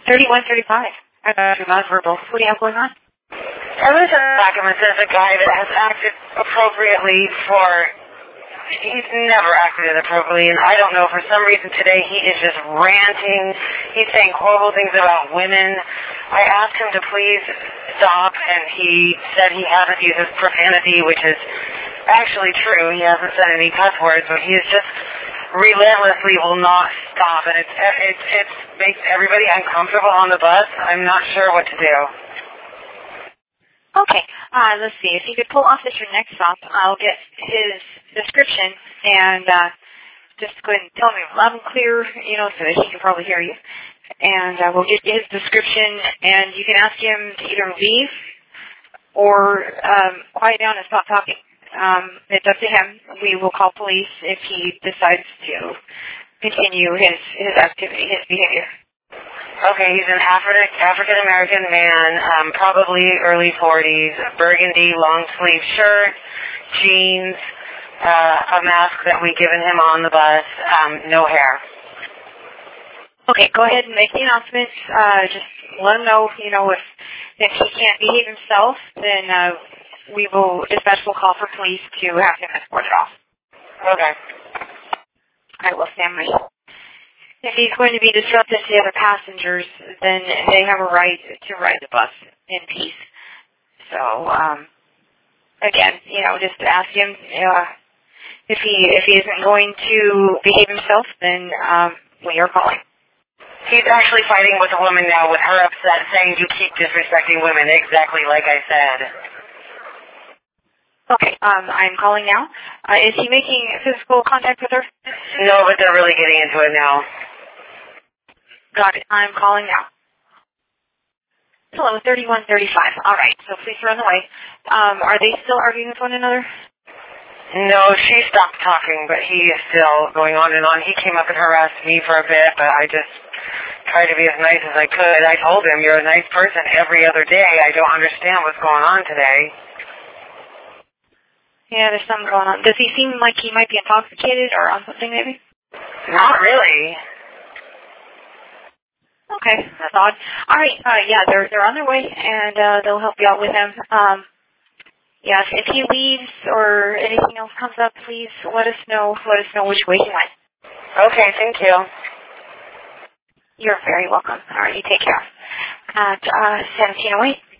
3135. Verbal. What do you have going on? Emerson Ackerman says a guy that has acted appropriately he's never acted inappropriately, and I don't know, for some reason today he is just ranting. He's saying horrible things about women. I asked him to please stop, and he said he hasn't used profanity, which is actually true. He hasn't said any cuss words, but he is just relentlessly will not stop, and it makes everybody uncomfortable on the bus. I'm not sure what to do. Okay, let's see. If you could pull Officer next stop, I'll get his description and just go ahead and tell me loud and clear, so that he can probably hear you. And we'll get his description, and you can ask him to either leave or quiet down and stop talking. It's up to him. We will call police if he decides to continue his activity, his behavior. Okay, he's an African-American man, probably early 40s, burgundy, long-sleeve shirt, jeans, a mask that we've given him on the bus, no hair. Okay, go ahead and make the announcements. Just let him know, if he can't behave himself, then dispatch will call for police to have him escorted off. Okay. I will stand by. If he's going to be disruptive to the other passengers, then they have a right to ride the bus in peace. So, again, just ask him if he isn't going to behave himself, then we are calling. He's actually fighting with a woman now with her upset, saying you keep disrespecting women, exactly like I said. Okay, I'm calling now. Is he making physical contact with her? No, but they're really getting into it now. Got it. I'm calling now. Hello, 3135. All right, so please run away. Are they still arguing with one another? No, she stopped talking, but he is still going on and on. He came up and harassed me for a bit, but I just tried to be as nice as I could. I told him, you're a nice person every other day. I don't understand what's going on today. Yeah, there's something going on. Does he seem like he might be intoxicated or on something, maybe? Not really. Okay, that's odd. All right, yeah, they're on their way, and they'll help you out with him. Yes, if he leaves or anything else comes up, please let us know. Let us know which way he went. Okay, thank you. You're very welcome. All right, you take care. At 1708.